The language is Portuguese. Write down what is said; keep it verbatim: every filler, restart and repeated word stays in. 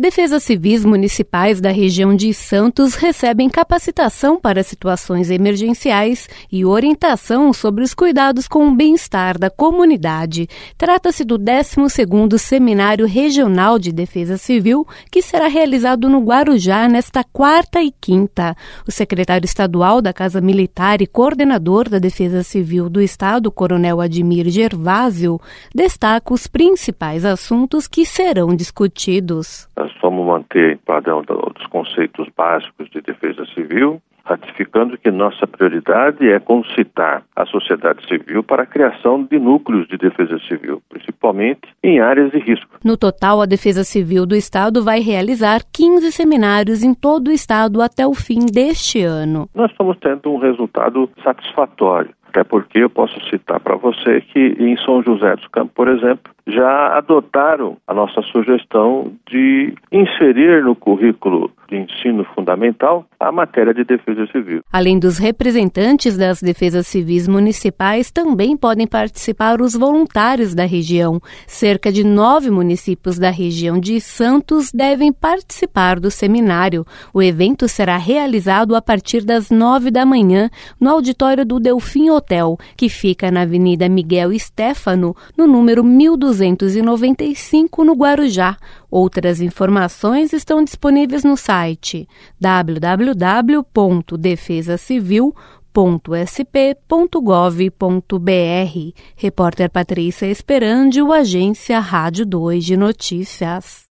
Defesas civis municipais da região de Santos recebem capacitação para situações emergenciais e orientação sobre os cuidados com o bem-estar da comunidade. Trata-se do décimo segundo Seminário Regional de Defesa Civil, que será realizado no Guarujá nesta quarta e quinta. O secretário estadual da Casa Militar e coordenador da Defesa Civil do Estado, Coronel Admir Gervásio, destaca os principais assuntos que serão discutidos. Nós vamos manter o padrão dos conceitos básicos de defesa civil, ratificando que nossa prioridade é concitar a sociedade civil para a criação de núcleos de defesa civil, principalmente em áreas de risco. No total, a Defesa Civil do Estado vai realizar quinze seminários em todo o Estado até o fim deste ano. Nós estamos tendo um resultado satisfatório. Até porque eu posso citar para você que em São José dos Campos, por exemplo, já adotaram a nossa sugestão de inserir no currículo de ensino fundamental a matéria de defesa civil. Além dos representantes das defesas civis municipais, também podem participar os voluntários da região. Cerca de nove municípios da região de Santos devem participar do seminário. O evento será realizado a partir das nove da manhã no auditório do Delfim Hotel, que fica na Avenida Miguel Stéfano, no número mil duzentos e noventa e cinco, no Guarujá. Outras informações estão disponíveis no site w w w ponto defesa civil ponto s p ponto gov ponto b r. Repórter Patrícia Esperandio, Agência Rádio dois de Notícias.